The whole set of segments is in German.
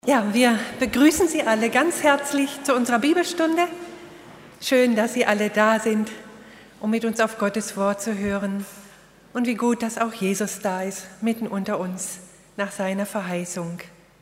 Ja, wir begrüßen Sie alle ganz herzlich zu unserer Bibelstunde. Schön, dass Sie alle da sind, um mit uns auf Gottes Wort zu hören. Und wie gut, dass auch Jesus da ist, mitten unter uns, nach seiner Verheißung.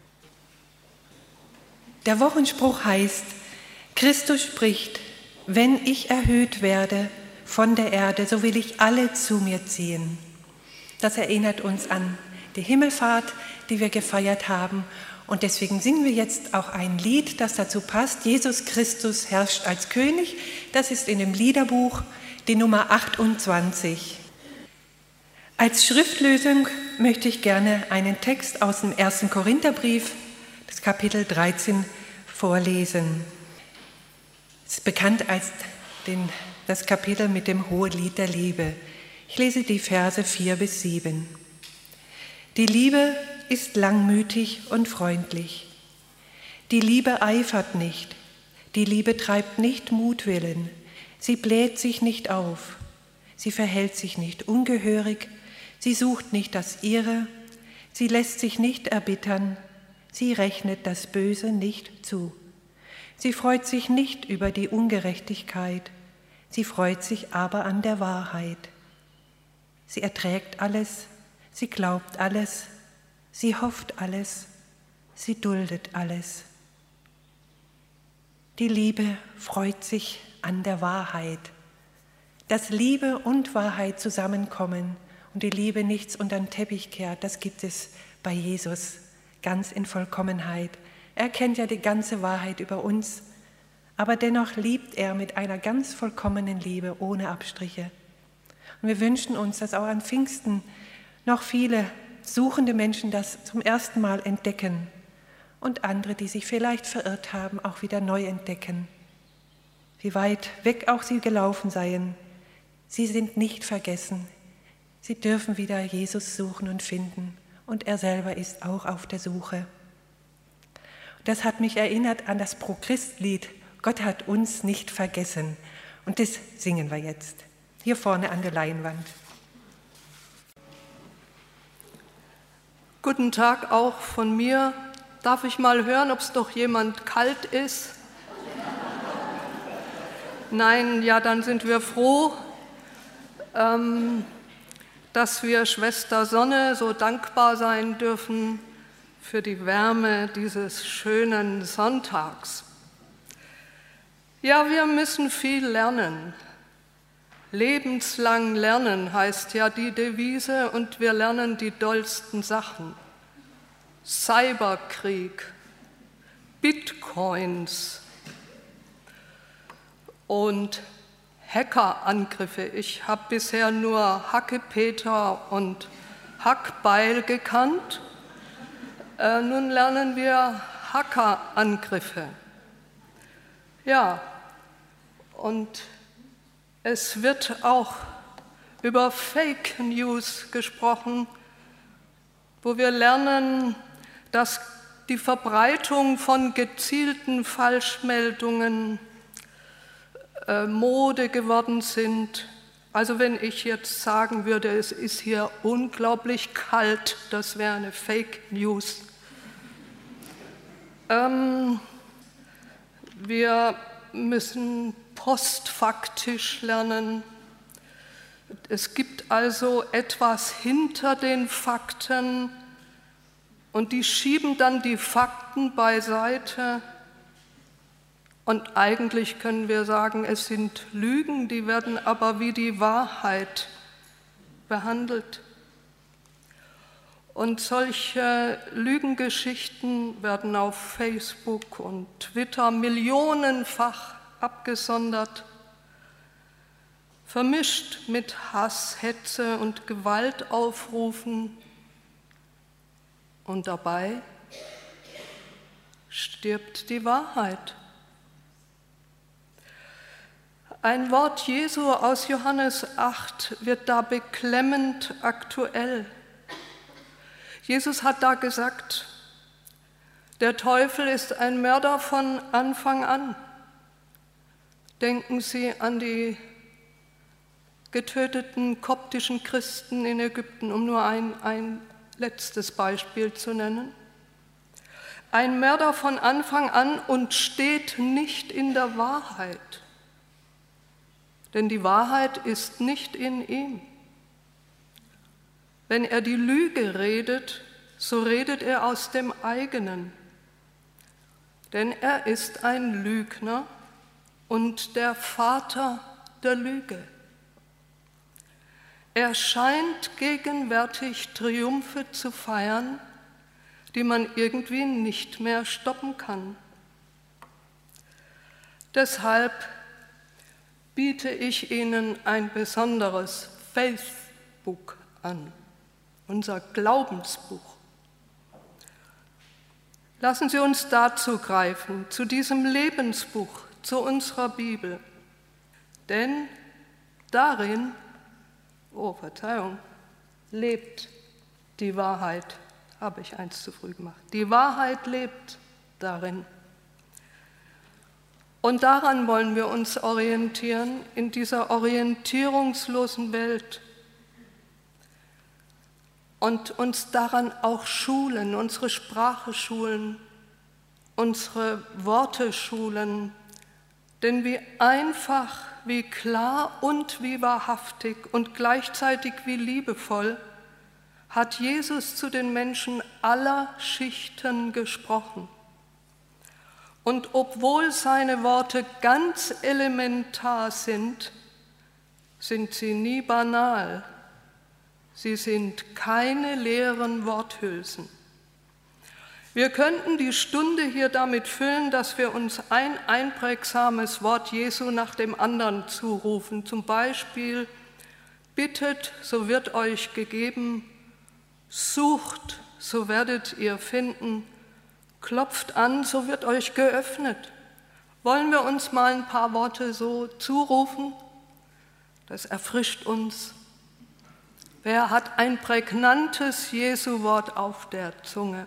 Der Wochenspruch heißt: Christus spricht, wenn ich erhöht werde von der Erde, so will ich alle zu mir ziehen. Das erinnert uns an die Himmelfahrt, die wir gefeiert haben. Und deswegen singen wir jetzt auch ein Lied, das dazu passt. Jesus Christus herrscht als König. Das ist in dem Liederbuch die Nummer 28. Als Schriftlösung möchte ich gerne einen Text aus dem 1. Korintherbrief, das Kapitel 13, vorlesen. Es ist bekannt als das Kapitel mit dem Hohelied der Liebe. Ich lese die Verse 4 bis 7. Die Liebe ist langmütig und freundlich. Die Liebe eifert nicht. Die Liebe treibt nicht Mutwillen. Sie bläht sich nicht auf. Sie verhält sich nicht ungehörig. Sie sucht nicht das Ihre. Sie lässt sich nicht erbittern. Sie rechnet das Böse nicht zu. Sie freut sich nicht über die Ungerechtigkeit. Sie freut sich aber an der Wahrheit. Sie erträgt alles. Sie glaubt alles. Sie hofft alles, sie duldet alles. Die Liebe freut sich an der Wahrheit. Dass Liebe und Wahrheit zusammenkommen und die Liebe nichts unter den Teppich kehrt, das gibt es bei Jesus ganz in Vollkommenheit. Er kennt ja die ganze Wahrheit über uns, aber dennoch liebt er mit einer ganz vollkommenen Liebe, ohne Abstriche. Und wir wünschen uns, dass auch an Pfingsten noch viele suchende Menschen das zum ersten Mal entdecken und andere, die sich vielleicht verirrt haben, auch wieder neu entdecken. Wie weit weg auch sie gelaufen seien, sie sind nicht vergessen. Sie dürfen wieder Jesus suchen und finden und er selber ist auch auf der Suche. Und das hat mich erinnert an das Pro-Christ-Lied, Gott hat uns nicht vergessen. Und das singen wir jetzt, hier vorne an der Leinwand. Guten Tag auch von mir. Darf ich mal hören, ob es doch jemand kalt ist? Nein, ja, dann sind wir froh, dass wir Schwester Sonne so dankbar sein dürfen für die Wärme dieses schönen Sonntags. Ja, wir müssen viel lernen. Lebenslang lernen heißt ja die Devise und wir lernen die dollsten Sachen. Cyberkrieg, Bitcoins und Hackerangriffe. Ich habe bisher nur Hackepeter und Hackbeil gekannt. Nun lernen wir Hackerangriffe. Ja, und es wird auch über Fake News gesprochen, wo wir lernen, dass die Verbreitung von gezielten Falschmeldungen Mode geworden sind. Also wenn ich jetzt sagen würde, es ist hier unglaublich kalt, das wäre eine Fake News. Wir müssen postfaktisch lernen. Es gibt also etwas hinter den Fakten und die schieben dann die Fakten beiseite. Und eigentlich können wir sagen, es sind Lügen, die werden aber wie die Wahrheit behandelt. Und solche Lügengeschichten werden auf Facebook und Twitter millionenfach abgesondert, vermischt mit Hass, Hetze und Gewaltaufrufen. Und dabei stirbt die Wahrheit. Ein Wort Jesu aus Johannes 8 wird da beklemmend aktuell. Jesus hat da gesagt, der Teufel ist ein Mörder von Anfang an. Denken Sie an die getöteten koptischen Christen in Ägypten, um nur ein letztes Beispiel zu nennen. ein Mörder von Anfang an und steht nicht in der Wahrheit. Denn die Wahrheit ist nicht in ihm. Wenn er die Lüge redet, so redet er aus dem eigenen. Denn er ist ein Lügner und der Vater der Lüge. Er scheint gegenwärtig Triumphe zu feiern, die man irgendwie nicht mehr stoppen kann. Deshalb biete ich Ihnen ein besonderes Faithbook an, unser Glaubensbuch. Lassen Sie uns dazu greifen, zu diesem Lebensbuch, zu unserer Bibel. Denn darin, lebt die Wahrheit. Habe ich eins zu früh gemacht. Die Wahrheit lebt darin. Und daran wollen wir uns orientieren, in dieser orientierungslosen Welt. Und uns daran auch schulen, unsere Sprache schulen, unsere Worte schulen. Denn wie einfach, wie klar und wie wahrhaftig und gleichzeitig wie liebevoll hat Jesus zu den Menschen aller Schichten gesprochen. Und obwohl seine Worte ganz elementar sind, sind sie nie banal. Sie sind keine leeren Worthülsen. Wir könnten die Stunde hier damit füllen, dass wir uns ein einprägsames Wort Jesu nach dem anderen zurufen. Zum Beispiel, bittet, so wird euch gegeben, sucht, so werdet ihr finden, klopft an, so wird euch geöffnet. Wollen wir uns mal ein paar Worte so zurufen? Das erfrischt uns. Wer hat ein prägnantes Jesu-Wort auf der Zunge?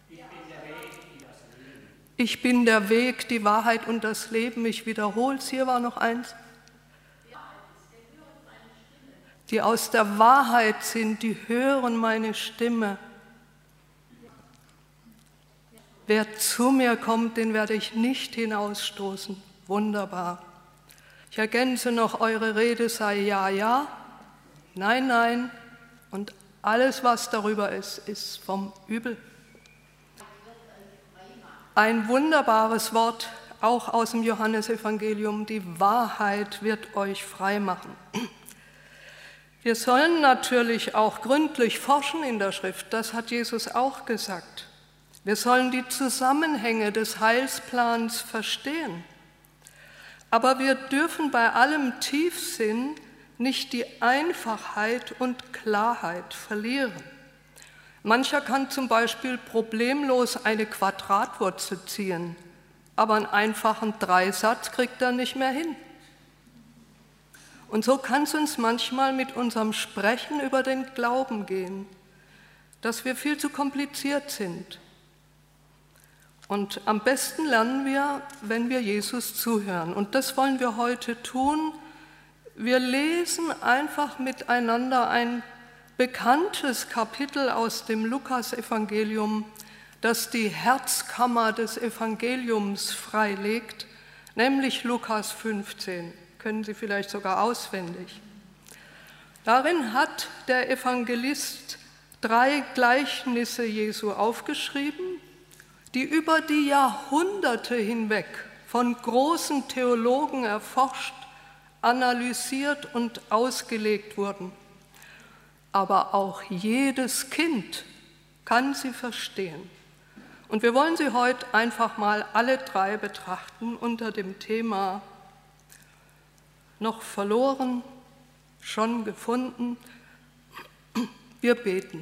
Ich bin der Weg, die Wahrheit und das Leben. Ich wiederhole es, hier war noch eins. Die aus der Wahrheit sind, die hören meine Stimme. Wer zu mir kommt, den werde ich nicht hinausstoßen. Wunderbar. Ich ergänze noch, eure Rede sei ja, ja, nein, nein und alles, was darüber ist, ist vom Übel. Ein wunderbares Wort, auch aus dem Johannesevangelium, die Wahrheit wird euch frei machen. Wir sollen natürlich auch gründlich forschen in der Schrift, das hat Jesus auch gesagt. Wir sollen die Zusammenhänge des Heilsplans verstehen. Aber wir dürfen bei allem Tiefsinn nicht die Einfachheit und Klarheit verlieren. Mancher kann zum Beispiel problemlos eine Quadratwurzel ziehen, aber einen einfachen Dreisatz kriegt er nicht mehr hin. Und so kann es uns manchmal mit unserem Sprechen über den Glauben gehen, dass wir viel zu kompliziert sind. Und am besten lernen wir, wenn wir Jesus zuhören. Und das wollen wir heute tun. Wir lesen einfach miteinander ein bekanntes Kapitel aus dem Lukas-Evangelium, das die Herzkammer des Evangeliums freilegt, nämlich Lukas 15. Können Sie vielleicht sogar auswendig. Darin hat der Evangelist 3 Gleichnisse Jesu aufgeschrieben, die über die Jahrhunderte hinweg von großen Theologen erforscht, analysiert und ausgelegt wurden. Aber auch jedes Kind kann sie verstehen. Und wir wollen sie heute einfach mal alle 3 betrachten unter dem Thema noch verloren, schon gefunden. Wir beten.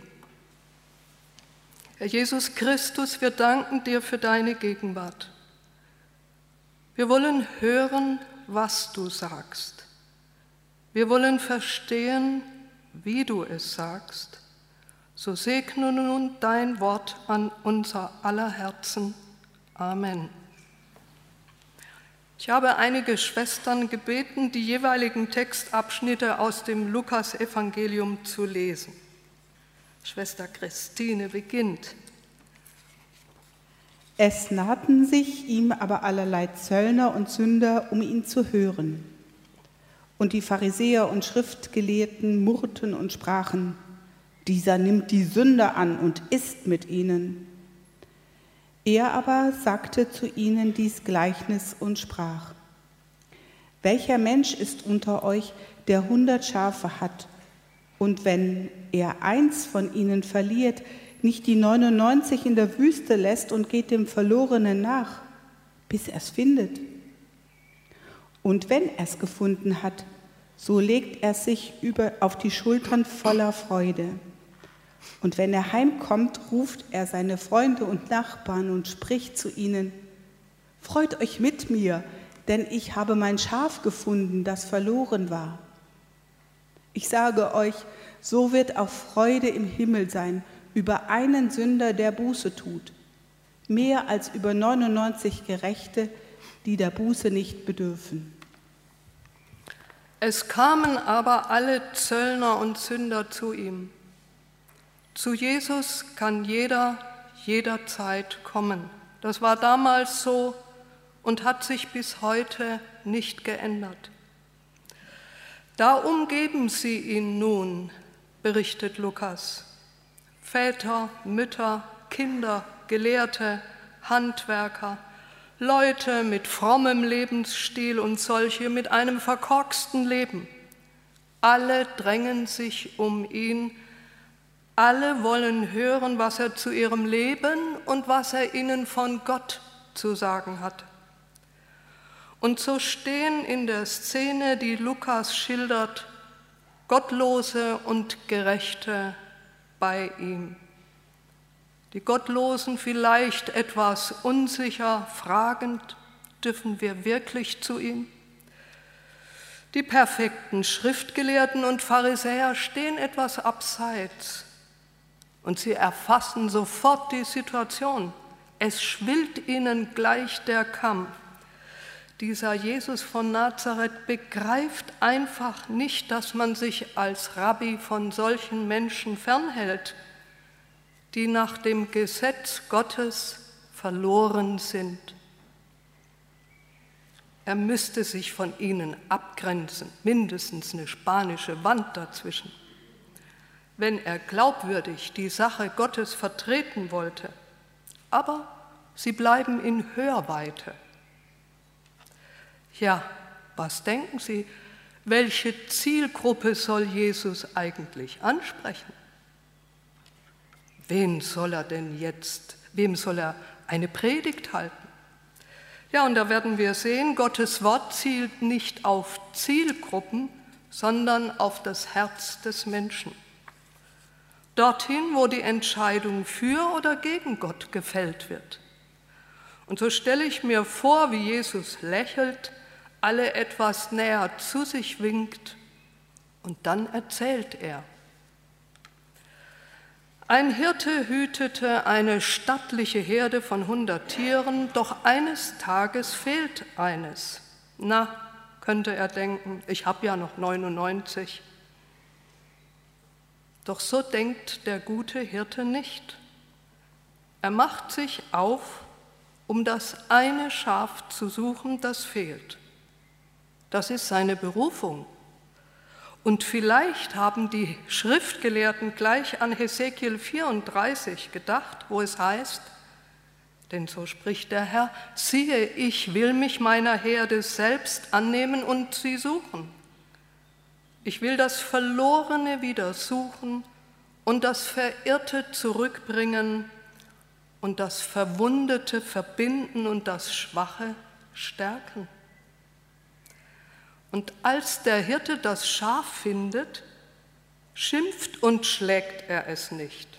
Herr Jesus Christus, wir danken dir für deine Gegenwart. Wir wollen hören, was du sagst. Wir wollen verstehen, wie du es sagst. So segne nun dein Wort an unser aller Herzen. Amen. Ich habe einige Schwestern gebeten, die jeweiligen Textabschnitte aus dem Lukas-Evangelium zu lesen. Schwester Christine beginnt. Es nahten sich ihm aber allerlei Zöllner und Sünder, um ihn zu hören. Und die Pharisäer und Schriftgelehrten murrten und sprachen: Dieser nimmt die Sünder an und isst mit ihnen. Er aber sagte zu ihnen dies Gleichnis und sprach: Welcher Mensch ist unter euch, der 100 Schafe hat, und wenn er eins von ihnen verliert, nicht die 99 in der Wüste lässt und geht dem Verlorenen nach, bis er es findet? Und wenn er es gefunden hat, so legt er sich auf die Schultern voller Freude. Und wenn er heimkommt, ruft er seine Freunde und Nachbarn und spricht zu ihnen: Freut euch mit mir, denn ich habe mein Schaf gefunden, das verloren war. Ich sage euch, so wird auch Freude im Himmel sein über einen Sünder, der Buße tut, mehr als über 99 Gerechte, die der Buße nicht bedürfen. Es kamen aber alle Zöllner und Sünder zu ihm. Zu Jesus kann jeder jederzeit kommen. Das war damals so und hat sich bis heute nicht geändert. Da umgeben sie ihn nun, berichtet Lukas. Väter, Mütter, Kinder, Gelehrte, Handwerker, Leute mit frommem Lebensstil und solche mit einem verkorksten Leben. Alle drängen sich um ihn, alle wollen hören, was er zu ihrem Leben und was er ihnen von Gott zu sagen hat. Und so stehen in der Szene, die Lukas schildert, Gottlose und Gerechte bei ihm. Die Gottlosen vielleicht etwas unsicher, fragend: Dürfen wir wirklich zu ihm? Die perfekten Schriftgelehrten und Pharisäer stehen etwas abseits und sie erfassen sofort die Situation. Es schwillt ihnen gleich der Kamm. Dieser Jesus von Nazareth begreift einfach nicht, dass man sich als Rabbi von solchen Menschen fernhält, die nach dem Gesetz Gottes verloren sind. Er müsste sich von ihnen abgrenzen, mindestens eine spanische Wand dazwischen. Wenn er glaubwürdig die Sache Gottes vertreten wollte, aber sie bleiben in Hörweite. Ja, was denken Sie, welche Zielgruppe soll Jesus eigentlich ansprechen? Wem soll er eine Predigt halten? Ja, und da werden wir sehen, Gottes Wort zielt nicht auf Zielgruppen, sondern auf das Herz des Menschen. Dorthin, wo die Entscheidung für oder gegen Gott gefällt wird. Und so stelle ich mir vor, wie Jesus lächelt, alle etwas näher zu sich winkt und dann erzählt er. Ein Hirte hütete eine stattliche Herde von 100 Tieren, doch eines Tages fehlt eines. Na, könnte er denken, ich habe ja noch 99. Doch so denkt der gute Hirte nicht. Er macht sich auf, um das eine Schaf zu suchen, das fehlt. Das ist seine Berufung. Und vielleicht haben die Schriftgelehrten gleich an Hesekiel 34 gedacht, wo es heißt, denn so spricht der Herr, siehe, ich will mich meiner Herde selbst annehmen und sie suchen. Ich will das Verlorene wieder suchen und das Verirrte zurückbringen und das Verwundete verbinden und das Schwache stärken. Und als der Hirte das Schaf findet, schimpft und schlägt er es nicht.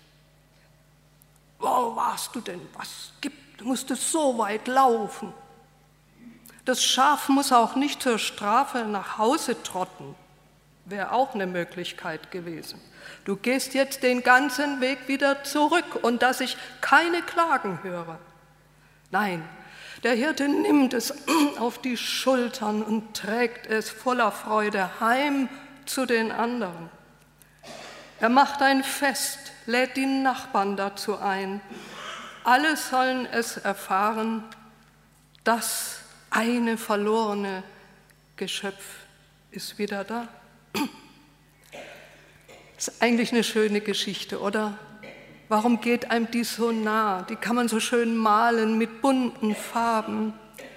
Wo warst du denn? Was gibt? Du musstest so weit laufen. Das Schaf muss auch nicht zur Strafe nach Hause trotten. Wäre auch eine Möglichkeit gewesen. Du gehst jetzt den ganzen Weg wieder zurück und dass ich keine Klagen höre. Nein, der Hirte nimmt es auf die Schultern und trägt es voller Freude heim zu den anderen. Er macht ein Fest, lädt die Nachbarn dazu ein. alle sollen es erfahren, das eine verlorene Geschöpf ist wieder da. Das ist eigentlich eine schöne Geschichte, oder? Warum geht einem die so nah? Die kann man so schön malen mit bunten Farben.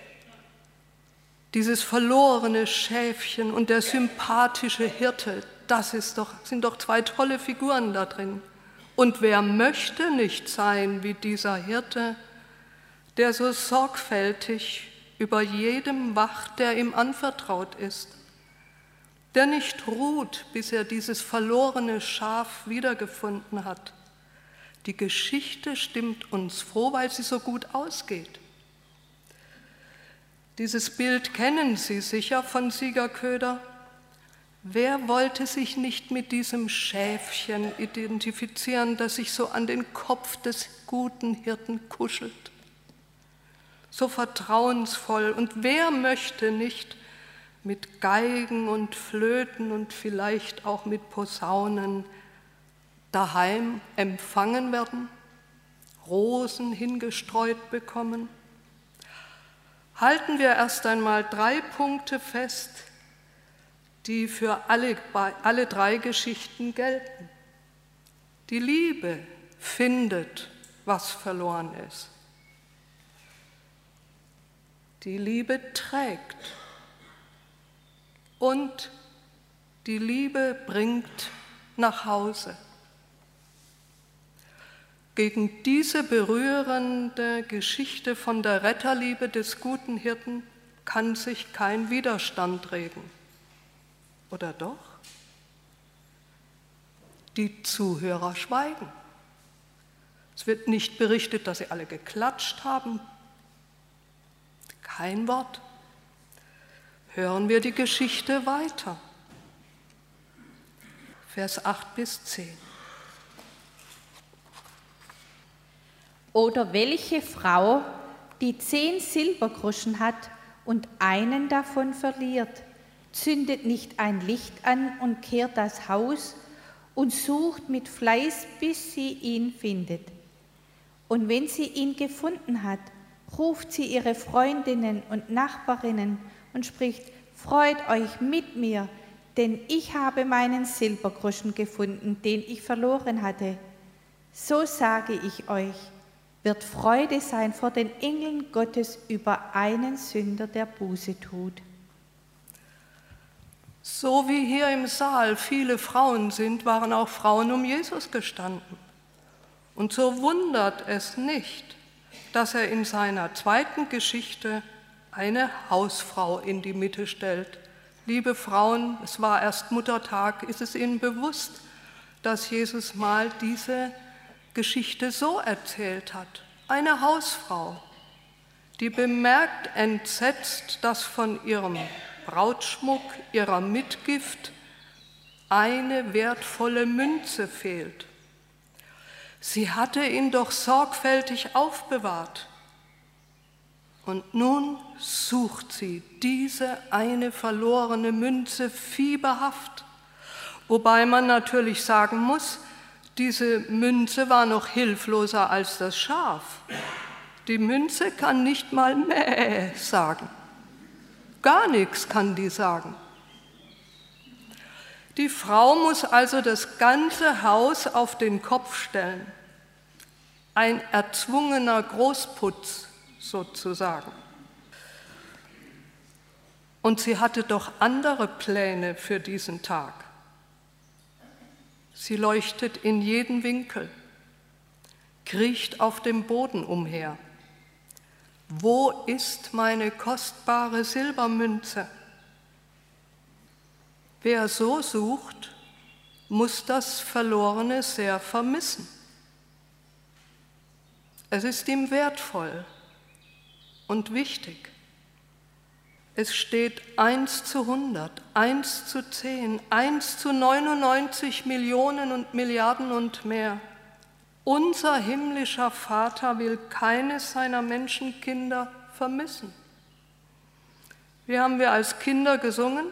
Dieses verlorene Schäfchen und der sympathische Hirte, sind doch zwei tolle Figuren da drin. Und wer möchte nicht sein wie dieser Hirte, der so sorgfältig über jedem wacht, der ihm anvertraut ist, der nicht ruht, bis er dieses verlorene Schaf wiedergefunden hat. Die Geschichte stimmt uns froh, weil sie so gut ausgeht. Dieses Bild kennen Sie sicher von Siegerköder. Wer wollte sich nicht mit diesem Schäfchen identifizieren, das sich so an den Kopf des guten Hirten kuschelt? So vertrauensvoll. Und wer möchte nicht mit Geigen und Flöten und vielleicht auch mit Posaunen daheim empfangen werden, Rosen hingestreut bekommen? Halten wir erst einmal 3 Punkte fest, die für alle 3 Geschichten gelten. Die Liebe findet, was verloren ist. Die Liebe trägt. Und die Liebe bringt nach Hause. Gegen diese berührende Geschichte von der Retterliebe des guten Hirten kann sich kein Widerstand regen. Oder doch? Die Zuhörer schweigen. Es wird nicht berichtet, dass sie alle geklatscht haben. Kein Wort. Hören wir die Geschichte weiter. Vers 8 bis 10. Oder welche Frau, die 10 Silbergroschen hat und einen davon verliert, zündet nicht ein Licht an und kehrt das Haus und sucht mit Fleiß, bis sie ihn findet. Und wenn sie ihn gefunden hat, ruft sie ihre Freundinnen und Nachbarinnen und spricht: Freut euch mit mir, denn ich habe meinen Silbergroschen gefunden, den ich verloren hatte. So sage ich euch, wird Freude sein vor den Engeln Gottes über einen Sünder, der Buße tut. So wie hier im Saal viele Frauen sind, waren auch Frauen um Jesus gestanden. Und so wundert es nicht, dass er in seiner zweiten Geschichte eine Hausfrau in die Mitte stellt. Liebe Frauen, es war erst Muttertag, ist es Ihnen bewusst, dass Jesus mal diese Geschichte so erzählt hat? Eine Hausfrau, die bemerkt entsetzt, dass von ihrem Brautschmuck, ihrer Mitgift eine wertvolle Münze fehlt. Sie hatte ihn doch sorgfältig aufbewahrt. Und nun sucht sie diese eine verlorene Münze fieberhaft, wobei man natürlich sagen muss, diese Münze war noch hilfloser als das Schaf. Die Münze kann nicht mal Mäh sagen. Gar nichts kann die sagen. Die Frau muss also das ganze Haus auf den Kopf stellen. Ein erzwungener Großputz sozusagen. Und sie hatte doch andere Pläne für diesen Tag. Sie leuchtet in jeden Winkel, kriecht auf dem Boden umher. Wo ist meine kostbare Silbermünze? Wer so sucht, muss das Verlorene sehr vermissen. Es ist ihm wertvoll und wichtig. Es steht 1:100, 1:10, 1:99 Millionen und Milliarden und mehr. Unser himmlischer Vater will keines seiner Menschenkinder vermissen. Wie haben wir als Kinder gesungen?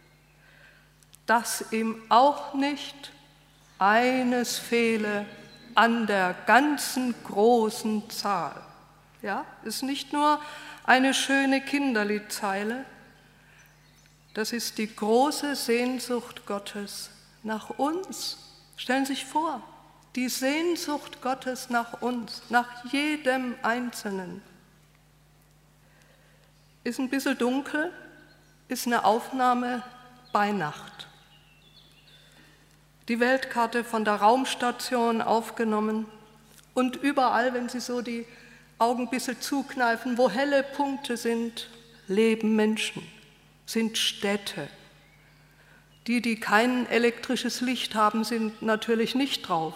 Dass ihm auch nicht eines fehle an der ganzen großen Zahl. Ja, ist nicht nur eine schöne Kinderliedzeile, das ist die große Sehnsucht Gottes nach uns. Stellen Sie sich vor, die Sehnsucht Gottes nach uns, nach jedem Einzelnen. Ist ein bisschen dunkel, ist eine Aufnahme bei Nacht. Die Weltkarte von der Raumstation aufgenommen und überall, wenn Sie so die Augen ein bisschen zukneifen, wo helle Punkte sind, leben Menschen, sind Städte. Die kein elektrisches Licht haben, sind natürlich nicht drauf.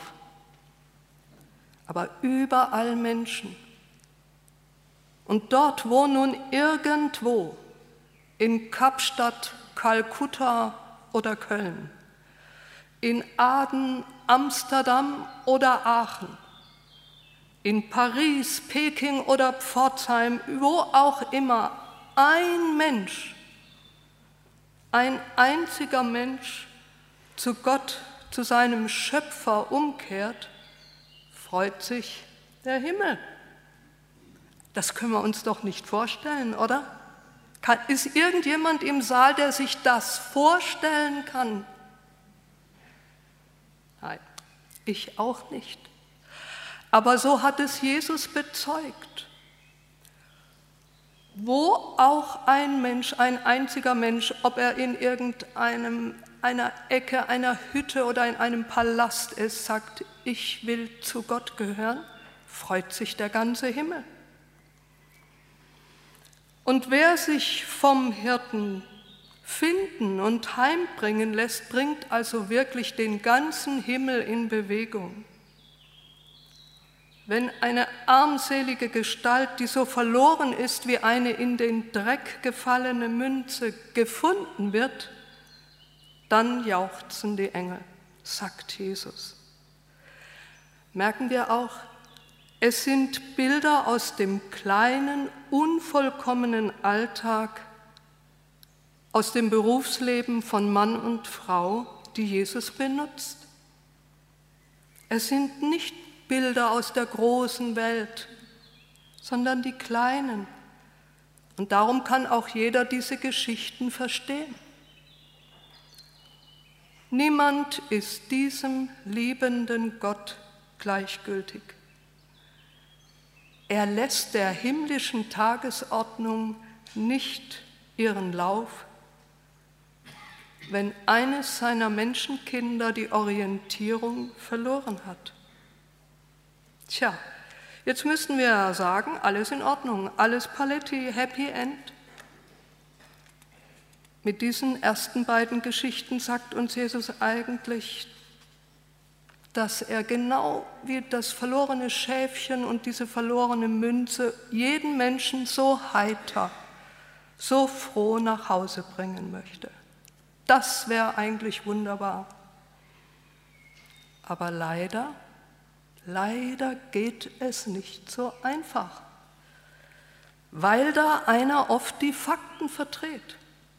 Aber überall Menschen. Und dort, wo nun irgendwo, in Kapstadt, Kalkutta oder Köln, in Aden, Amsterdam oder Aachen, in Paris, Peking oder Pforzheim, wo auch immer, ein Mensch, ein einziger Mensch zu Gott, zu seinem Schöpfer umkehrt, freut sich der Himmel. Das können wir uns doch nicht vorstellen, oder? Ist irgendjemand im Saal, der sich das vorstellen kann? Nein, ich auch nicht. Aber so hat es Jesus bezeugt. Wo auch ein Mensch, ein einziger Mensch, ob er in einer Ecke, einer Hütte oder in einem Palast ist, sagt, ich will zu Gott gehören, freut sich der ganze Himmel. Und wer sich vom Hirten finden und heimbringen lässt, bringt also wirklich den ganzen Himmel in Bewegung. Wenn eine armselige Gestalt, die so verloren ist wie eine in den Dreck gefallene Münze, gefunden wird, dann jauchzen die Engel, sagt Jesus. Merken wir auch, es sind Bilder aus dem kleinen, unvollkommenen Alltag, aus dem Berufsleben von Mann und Frau, die Jesus benutzt. Es sind nicht Bilder aus der großen Welt, sondern die kleinen. Und darum kann auch jeder diese Geschichten verstehen. Niemand ist diesem liebenden Gott gleichgültig. Er lässt der himmlischen Tagesordnung nicht ihren Lauf, wenn eines seiner Menschenkinder die Orientierung verloren hat. Tja, jetzt müssten wir sagen, alles in Ordnung, alles Paletti, Happy End. Mit diesen ersten beiden Geschichten sagt uns Jesus eigentlich, dass er genau wie das verlorene Schäfchen und diese verlorene Münze jeden Menschen so heiter, so froh nach Hause bringen möchte. Das wäre eigentlich wunderbar. Aber leider geht es nicht so einfach, weil da einer oft die Fakten verdreht.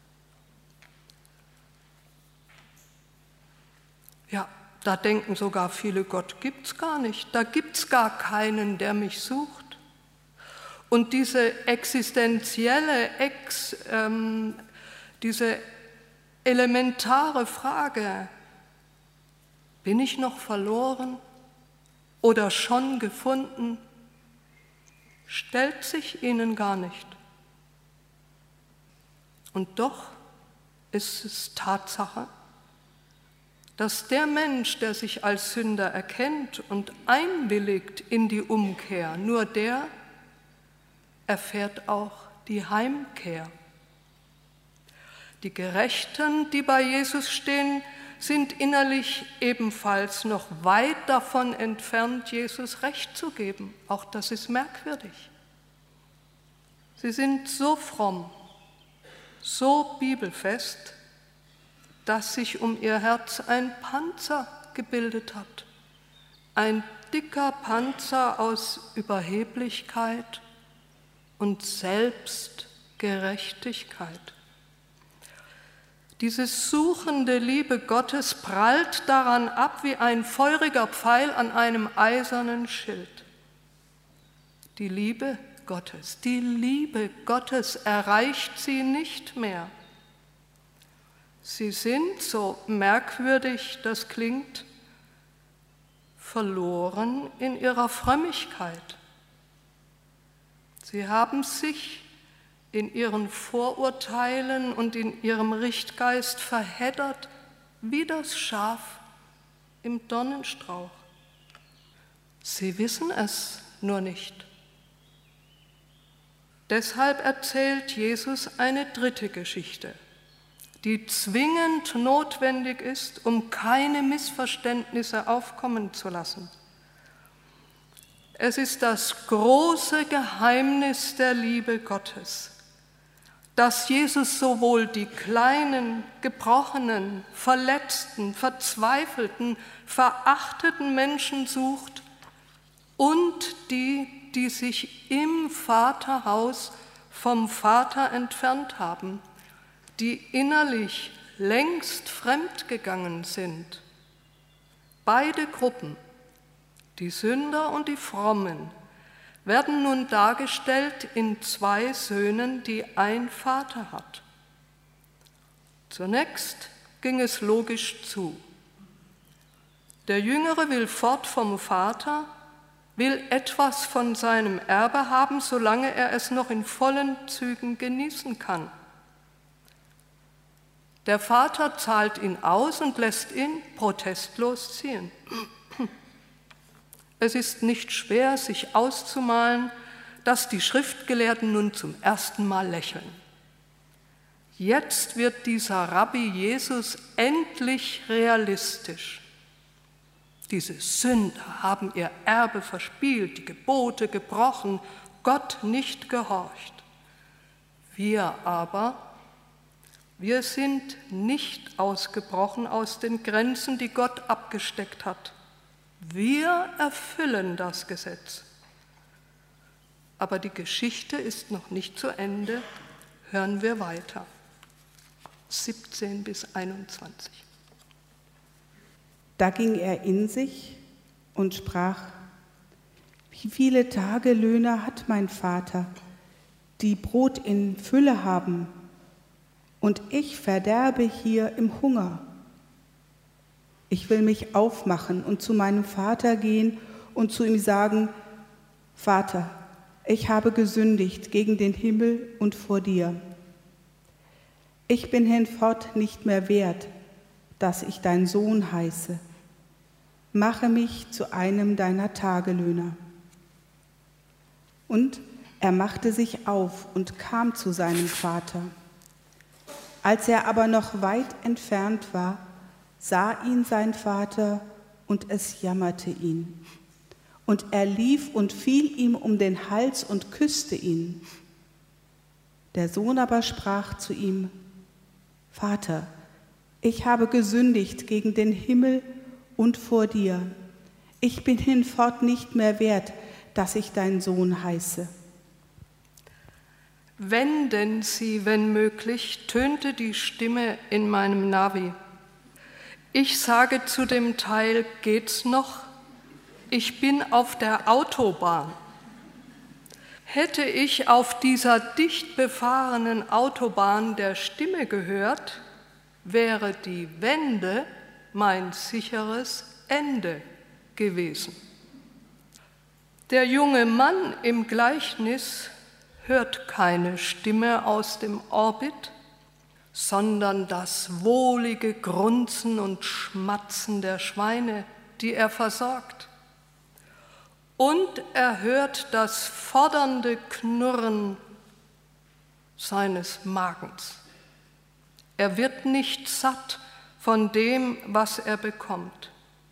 Ja, da denken sogar viele, Gott gibt's gar nicht, da gibt's gar keinen, der mich sucht. Und diese existenzielle, diese elementare Frage, bin ich noch verloren oder schon gefunden, stellt sich ihnen gar nicht. Und doch ist es Tatsache, dass der Mensch, der sich als Sünder erkennt und einwilligt in die Umkehr, nur der erfährt auch die Heimkehr. Die Gerechten, die bei Jesus stehen, sind innerlich ebenfalls noch weit davon entfernt, Jesus Recht zu geben. Auch das ist merkwürdig. Sie sind so fromm, so bibelfest, dass sich um ihr Herz ein Panzer gebildet hat. Ein dicker Panzer aus Überheblichkeit und Selbstgerechtigkeit. Diese suchende Liebe Gottes prallt daran ab wie ein feuriger Pfeil an einem eisernen Schild. Die Liebe Gottes erreicht sie nicht mehr. Sie sind, so merkwürdig das klingt, verloren in ihrer Frömmigkeit. Sie haben sich in ihren Vorurteilen und in ihrem Richtgeist verheddert wie das Schaf im Dornenstrauch. Sie wissen es nur nicht. Deshalb erzählt Jesus eine dritte Geschichte, die zwingend notwendig ist, um keine Missverständnisse aufkommen zu lassen. Es ist das große Geheimnis der Liebe Gottes, dass Jesus sowohl die kleinen, gebrochenen, verletzten, verzweifelten, verachteten Menschen sucht und die, die sich im Vaterhaus vom Vater entfernt haben, die innerlich längst fremdgegangen sind. Beide Gruppen, die Sünder und die Frommen, werden nun dargestellt in zwei Söhnen, die ein Vater hat. Zunächst ging es logisch zu. Der Jüngere will fort vom Vater, will etwas von seinem Erbe haben, solange er es noch in vollen Zügen genießen kann. Der Vater zahlt ihn aus und lässt ihn protestlos ziehen. Es ist nicht schwer, sich auszumalen, dass die Schriftgelehrten nun zum ersten Mal lächeln. Jetzt wird dieser Rabbi Jesus endlich realistisch. Diese Sünder haben ihr Erbe verspielt, die Gebote gebrochen, Gott nicht gehorcht. Wir aber, wir sind nicht ausgebrochen aus den Grenzen, die Gott abgesteckt hat. Wir erfüllen das Gesetz. Aber die Geschichte ist noch nicht zu Ende. Hören wir weiter. 17 bis 21. Da ging er in sich und sprach: Wie viele Tagelöhner hat mein Vater, die Brot in Fülle haben, und ich verderbe hier im Hunger. Ich will mich aufmachen und zu meinem Vater gehen und zu ihm sagen: Vater, ich habe gesündigt gegen den Himmel und vor dir. Ich bin hinfort nicht mehr wert, dass ich dein Sohn heiße. Mache mich zu einem deiner Tagelöhner. Und er machte sich auf und kam zu seinem Vater. Als er aber noch weit entfernt war, sah ihn sein Vater, und es jammerte ihn. Und er lief und fiel ihm um den Hals und küsste ihn. Der Sohn aber sprach zu ihm: Vater, ich habe gesündigt gegen den Himmel und vor dir. Ich bin hinfort nicht mehr wert, dass ich dein Sohn heiße. Wenden Sie, wenn möglich, tönte die Stimme in meinem Navi. Ich sage zu dem Teil: Geht's noch? Ich bin auf der Autobahn. Hätte ich auf dieser dicht befahrenen Autobahn der Stimme gehört, wäre die Wende mein sicheres Ende gewesen. Der junge Mann im Gleichnis hört keine Stimme aus dem Orbit, sondern das wohlige Grunzen und Schmatzen der Schweine, die er versorgt. Und er hört das fordernde Knurren seines Magens. Er wird nicht satt von dem, was er bekommt.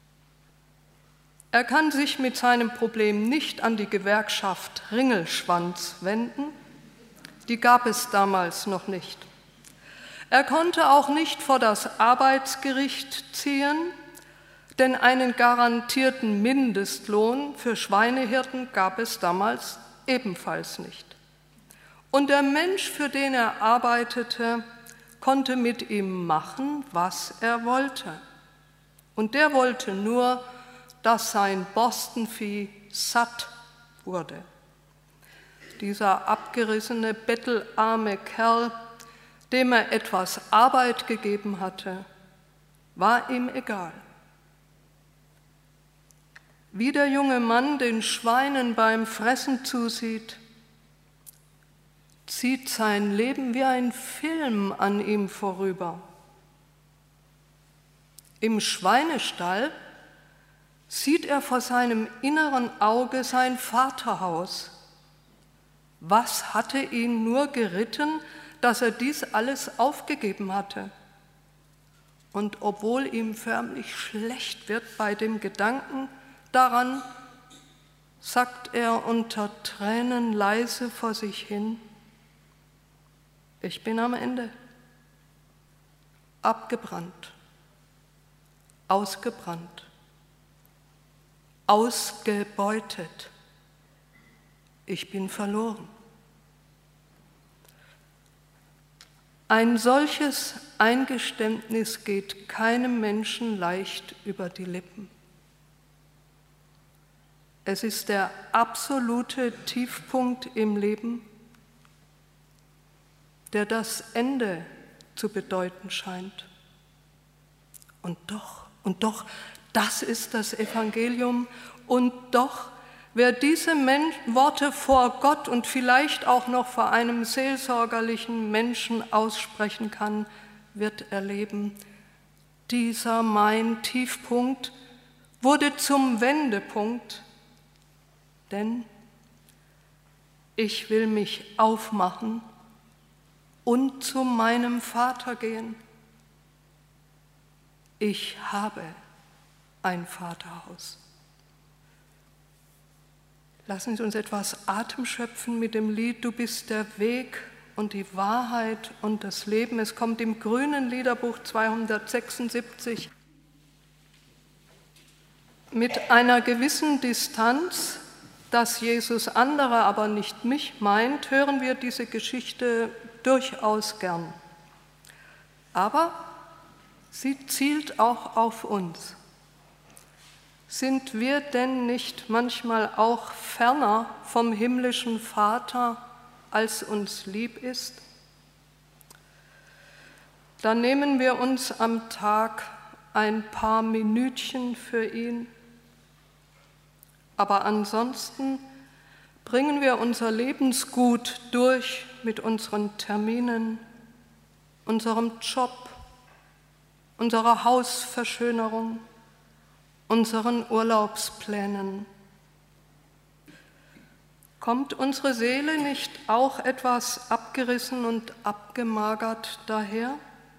Er kann sich mit seinem Problem nicht an die Gewerkschaft Ringelschwanz wenden, die gab es damals noch nicht. Er konnte auch nicht vor das Arbeitsgericht ziehen, denn einen garantierten Mindestlohn für Schweinehirten gab es damals ebenfalls nicht. Und der Mensch, für den er arbeitete, konnte mit ihm machen, was er wollte. Und der wollte nur, dass sein Borstenvieh satt wurde. Dieser abgerissene, bettelarme Kerl, dem er etwas Arbeit gegeben hatte, war ihm egal. Wie der junge Mann den Schweinen beim Fressen zusieht, zieht sein Leben wie ein Film an ihm vorüber. Im Schweinestall sieht er vor seinem inneren Auge sein Vaterhaus. Was hatte ihn nur geritten, dass er dies alles aufgegeben hatte? Und obwohl ihm förmlich schlecht wird bei dem Gedanken daran, sagt er unter Tränen leise vor sich hin: Ich bin am Ende, abgebrannt, ausgebrannt, ausgebeutet. Ich bin verloren. Ein solches Eingeständnis geht keinem Menschen leicht über die Lippen. Es ist der absolute Tiefpunkt im Leben, der das Ende zu bedeuten scheint. Und doch, das ist das Evangelium. Und doch, wer diese Worte vor Gott und vielleicht auch noch vor einem seelsorgerlichen Menschen aussprechen kann, wird erleben, dieser mein Tiefpunkt wurde zum Wendepunkt, denn ich will mich aufmachen und zu meinem Vater gehen. Ich habe ein Vaterhaus. Lassen Sie uns etwas Atem schöpfen mit dem Lied Du bist der Weg und die Wahrheit und das Leben. Es kommt im grünen Liederbuch 276. Mit einer gewissen Distanz, dass Jesus andere, aber nicht mich meint, hören wir diese Geschichte durchaus gern. Aber sie zielt auch auf uns. Sind wir denn nicht manchmal auch ferner vom himmlischen Vater, als uns lieb ist? Dann nehmen wir uns am Tag ein paar Minütchen für ihn. Aber ansonsten bringen wir unser Lebensgut durch mit unseren Terminen, unserem Job, unserer Hausverschönerung, unseren Urlaubsplänen. Kommt unsere Seele nicht auch etwas abgerissen und abgemagert daher?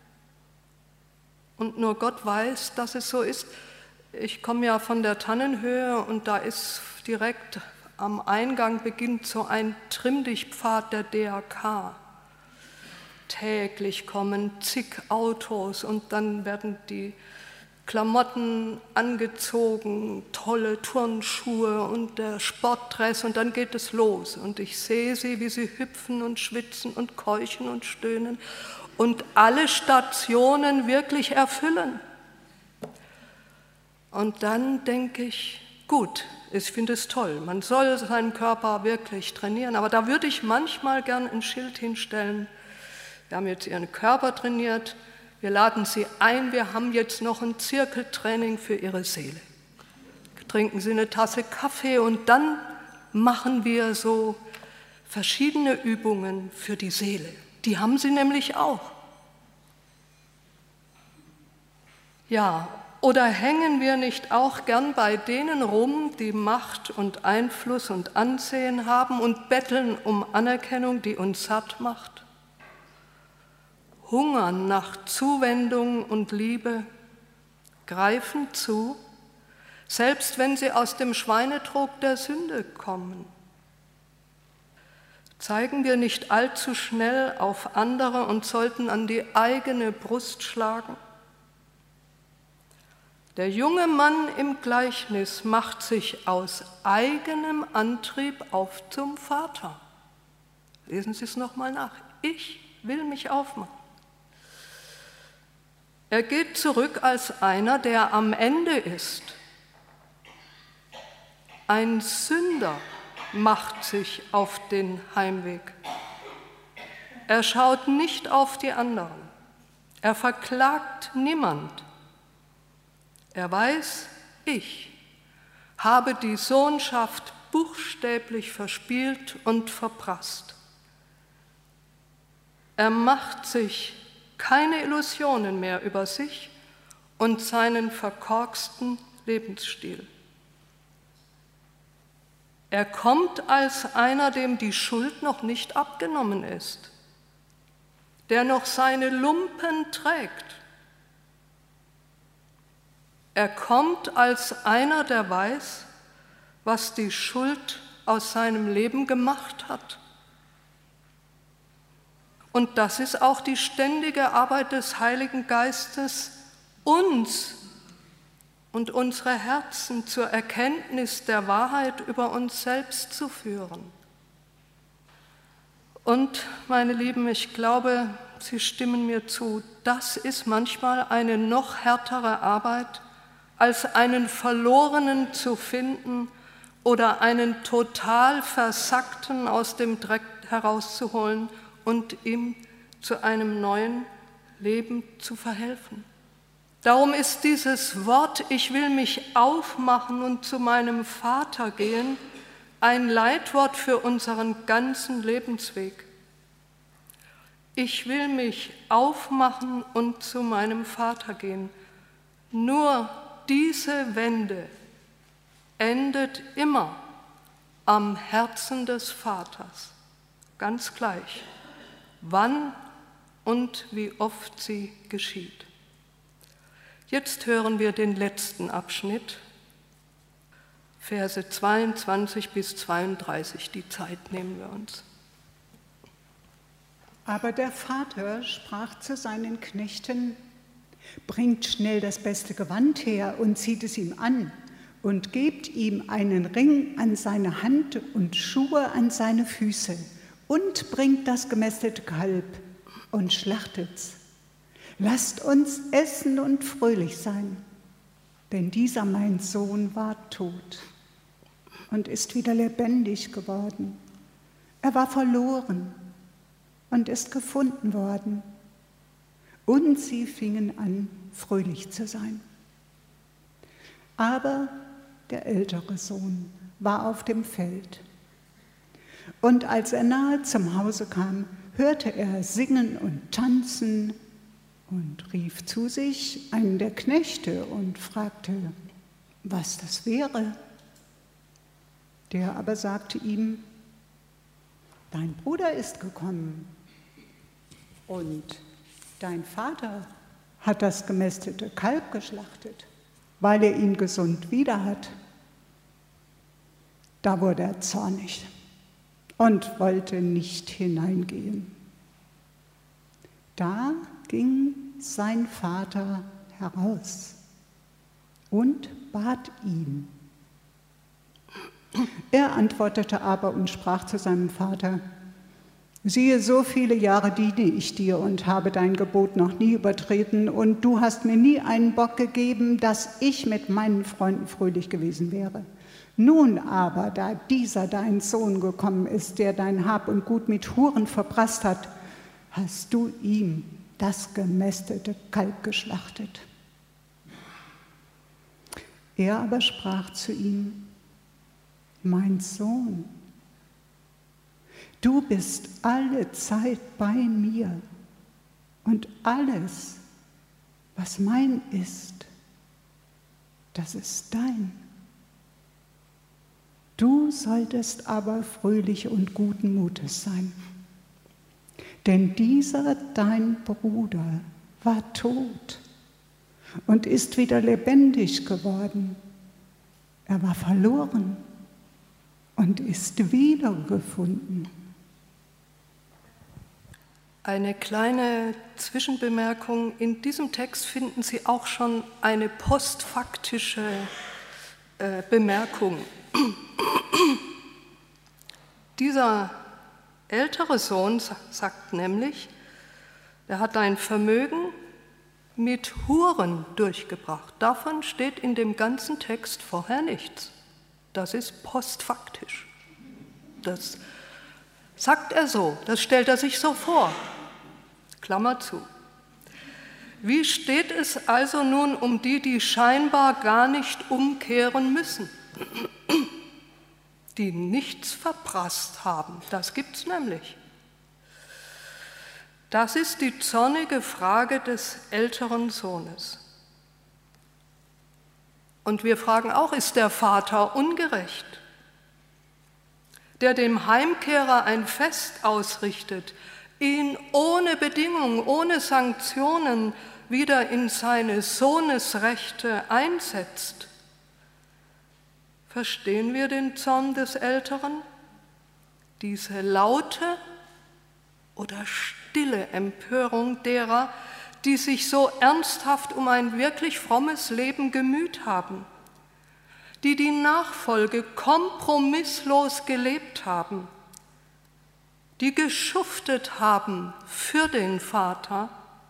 Und nur Gott weiß, dass es so ist. Ich komme ja von der Tannenhöhe und da ist direkt am Eingang beginnt so ein Trimm-dich-Pfad der DRK. Täglich kommen zig Autos und dann werden die Klamotten angezogen, tolle Turnschuhe und der Sportdress und dann geht es los. Und ich sehe sie, wie sie hüpfen und schwitzen und keuchen und stöhnen und alle Stationen wirklich erfüllen. Und dann denke ich, gut, ich finde es toll, man soll seinen Körper wirklich trainieren, aber da würde ich manchmal gern ein Schild hinstellen. Wir haben jetzt Ihren Körper trainiert, wir laden Sie ein, wir haben jetzt noch ein Zirkeltraining für Ihre Seele. Trinken Sie eine Tasse Kaffee und dann machen wir so verschiedene Übungen für die Seele. Die haben Sie nämlich auch. Ja, oder hängen wir nicht auch gern bei denen rum, die Macht und Einfluss und Ansehen haben und betteln um Anerkennung, die uns satt macht? Hungern nach Zuwendung und Liebe, greifen zu, selbst wenn sie aus dem Schweinetrog der Sünde kommen. Zeigen wir nicht allzu schnell auf andere und sollten an die eigene Brust schlagen? Der junge Mann im Gleichnis macht sich aus eigenem Antrieb auf zum Vater. Lesen Sie es nochmal nach. Ich will mich aufmachen. Er geht zurück als einer, der am Ende ist. Ein Sünder macht sich auf den Heimweg. Er schaut nicht auf die anderen. Er verklagt niemand. Er weiß, ich habe die Sohnschaft buchstäblich verspielt und verprasst. Er macht sich keine Illusionen mehr über sich und seinen verkorksten Lebensstil. Er kommt als einer, dem die Schuld noch nicht abgenommen ist, der noch seine Lumpen trägt. Er kommt als einer, der weiß, was die Schuld aus seinem Leben gemacht hat. Und das ist auch die ständige Arbeit des Heiligen Geistes, uns und unsere Herzen zur Erkenntnis der Wahrheit über uns selbst zu führen. Und, meine Lieben, ich glaube, Sie stimmen mir zu, das ist manchmal eine noch härtere Arbeit, als einen Verlorenen zu finden oder einen total Versackten aus dem Dreck herauszuholen und ihm zu einem neuen Leben zu verhelfen. Darum ist dieses Wort, ich will mich aufmachen und zu meinem Vater gehen, ein Leitwort für unseren ganzen Lebensweg. Ich will mich aufmachen und zu meinem Vater gehen. Nur diese Wende endet immer am Herzen des Vaters, ganz gleich, wann und wie oft sie geschieht. Jetzt hören wir den letzten Abschnitt, Verse 22 bis 32, die Zeit nehmen wir uns. Aber der Vater sprach zu seinen Knechten: Bringt schnell das beste Gewand her und zieht es ihm an und gebt ihm einen Ring an seine Hand und Schuhe an seine Füße und bringt das gemästete Kalb und schlachtet's. Lasst uns essen und fröhlich sein, denn dieser mein Sohn war tot und ist wieder lebendig geworden. Er war verloren und ist gefunden worden. Und sie fingen an, fröhlich zu sein. Aber der ältere Sohn war auf dem Feld. Und als er nahe zum Hause kam, hörte er Singen und Tanzen und rief zu sich einen der Knechte und fragte, was das wäre. Der aber sagte ihm: Dein Bruder ist gekommen und dein Vater hat das gemästete Kalb geschlachtet, weil er ihn gesund wieder hat. Da wurde er zornig und wollte nicht hineingehen. Da ging sein Vater heraus und bat ihn. Er antwortete aber und sprach zu seinem Vater: Siehe, so viele Jahre diene ich dir und habe dein Gebot noch nie übertreten, und du hast mir nie einen Bock gegeben, dass ich mit meinen Freunden fröhlich gewesen wäre. Nun aber, da dieser dein Sohn gekommen ist, der dein Hab und Gut mit Huren verprasst hat, hast du ihm das gemästete Kalb geschlachtet. Er aber sprach zu ihm: Mein Sohn, du bist alle Zeit bei mir und alles, was mein ist, das ist dein. Du solltest aber fröhlich und guten Mutes sein, denn dieser dein Bruder war tot und ist wieder lebendig geworden. Er war verloren und ist wiedergefunden. Eine kleine Zwischenbemerkung. In diesem Text finden Sie auch schon eine postfaktische Bemerkung. Dieser ältere Sohn sagt nämlich, er hat ein Vermögen mit Huren durchgebracht. Davon steht in dem ganzen Text vorher nichts. Das ist postfaktisch. Das sagt er so, das stellt er sich so vor. Klammer zu. Wie steht es also nun um die, die scheinbar gar nicht umkehren müssen, die nichts verprasst haben? Das gibt's nämlich. Das ist die zornige Frage des älteren Sohnes. Und wir fragen auch, ist der Vater ungerecht, der dem Heimkehrer ein Fest ausrichtet, ihn ohne Bedingung, ohne Sanktionen wieder in seine Sohnesrechte einsetzt? Verstehen wir den Zorn des Älteren? Diese laute oder stille Empörung derer, die sich so ernsthaft um ein wirklich frommes Leben gemüht haben, die die Nachfolge kompromisslos gelebt haben, die geschuftet haben für den Vater.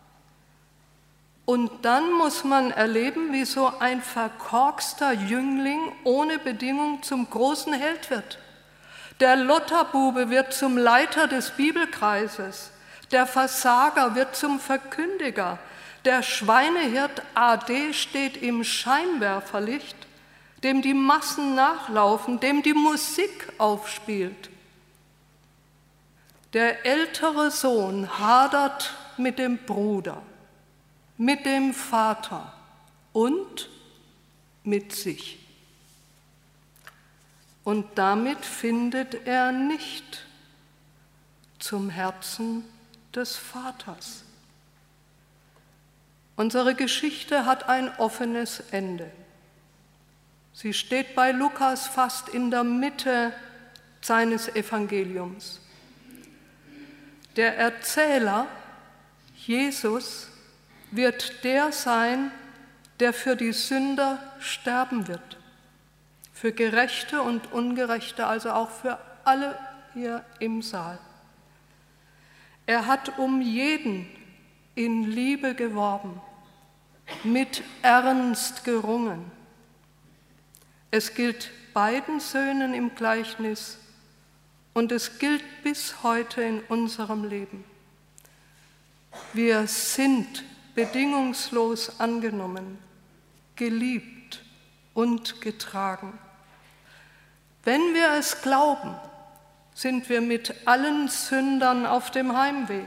Und dann muss man erleben, wie so ein verkorkster Jüngling ohne Bedingung zum großen Held wird. Der Lotterbube wird zum Leiter des Bibelkreises, der Versager wird zum Verkündiger, der Schweinehirt AD steht im Scheinwerferlicht, dem die Massen nachlaufen, dem die Musik aufspielt. Der ältere Sohn hadert mit dem Bruder, mit dem Vater und mit sich. Und damit findet er nicht zum Herzen des Vaters. Unsere Geschichte hat ein offenes Ende. Sie steht bei Lukas fast in der Mitte seines Evangeliums. Der Erzähler, Jesus, wird der sein, der für die Sünder sterben wird. Für Gerechte und Ungerechte, also auch für alle hier im Saal. Er hat um jeden in Liebe geworben, mit Ernst gerungen. Es gilt beiden Söhnen im Gleichnis und es gilt bis heute in unserem Leben. Wir sind bedingungslos angenommen, geliebt und getragen. Wenn wir es glauben, sind wir mit allen Sündern auf dem Heimweg.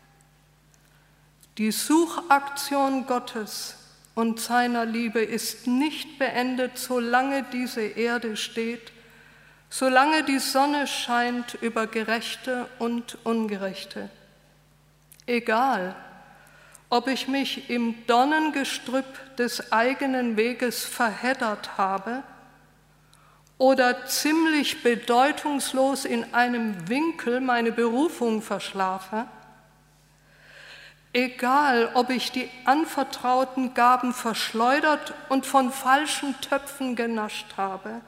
Die Suchaktion Gottes und seiner Liebe ist nicht beendet, solange diese Erde steht, solange die Sonne scheint über Gerechte und Ungerechte. Egal, ob ich mich im Dornengestrüpp des eigenen Weges verheddert habe oder ziemlich bedeutungslos in einem Winkel meine Berufung verschlafe, egal, ob ich die anvertrauten Gaben verschleudert und von falschen Töpfen genascht habe,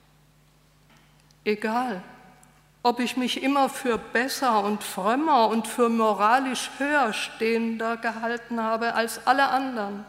egal, ob ich mich immer für besser und frömmer und für moralisch höher stehender gehalten habe als alle anderen.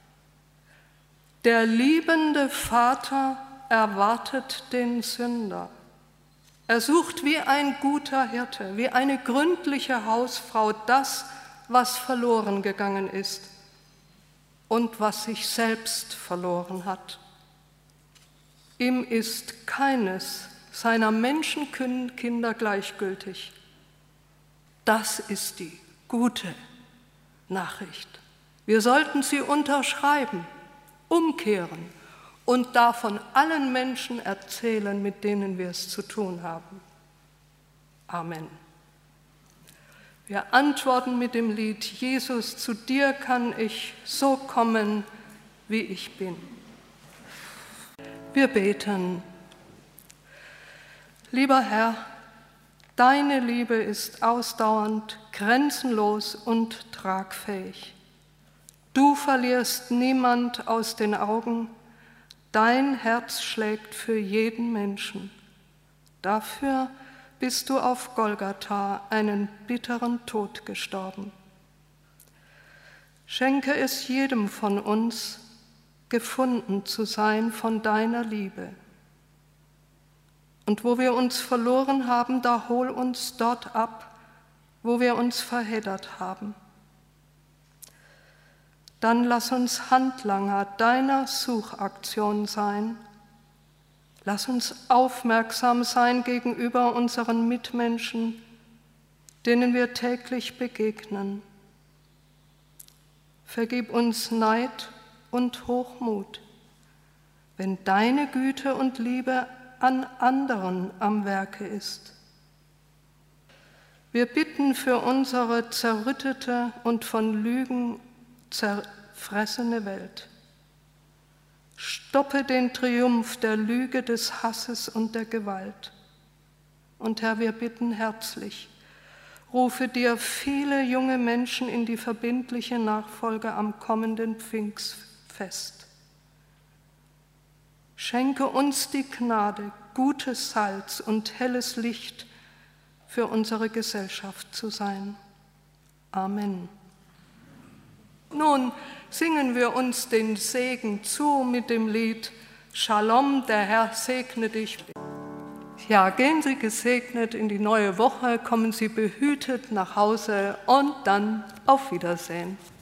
Der liebende Vater erwartet den Sünder. Er sucht wie ein guter Hirte, wie eine gründliche Hausfrau das, was verloren gegangen ist und was sich selbst verloren hat. Ihm ist keines seiner Menschenkinder gleichgültig. Das ist die gute Nachricht. Wir sollten sie unterschreiben, umkehren und davon allen Menschen erzählen, mit denen wir es zu tun haben. Amen. Wir antworten mit dem Lied: Jesus, zu dir kann ich so kommen, wie ich bin. Wir beten. Lieber Herr, deine Liebe ist ausdauernd, grenzenlos und tragfähig. Du verlierst niemand aus den Augen, dein Herz schlägt für jeden Menschen. Dafür bist du auf Golgatha einen bitteren Tod gestorben. Schenke es jedem von uns, gefunden zu sein von deiner Liebe. Und wo wir uns verloren haben, da hol uns dort ab, wo wir uns verheddert haben. Dann lass uns Handlanger deiner Suchaktion sein. Lass uns aufmerksam sein gegenüber unseren Mitmenschen, denen wir täglich begegnen. Vergib uns Neid und Hochmut, wenn deine Güte und Liebe an anderen am Werke ist. Wir bitten für unsere zerrüttete und von Lügen zerfressene Welt. Stoppe den Triumph der Lüge, des Hasses und der Gewalt. Und Herr, wir bitten herzlich, rufe dir viele junge Menschen in die verbindliche Nachfolge am kommenden Pfingstfest. Schenke uns die Gnade, gutes Salz und helles Licht für unsere Gesellschaft zu sein. Amen. Nun singen wir uns den Segen zu mit dem Lied Shalom, der Herr segne dich. Ja, gehen Sie gesegnet in die neue Woche, kommen Sie behütet nach Hause und dann auf Wiedersehen.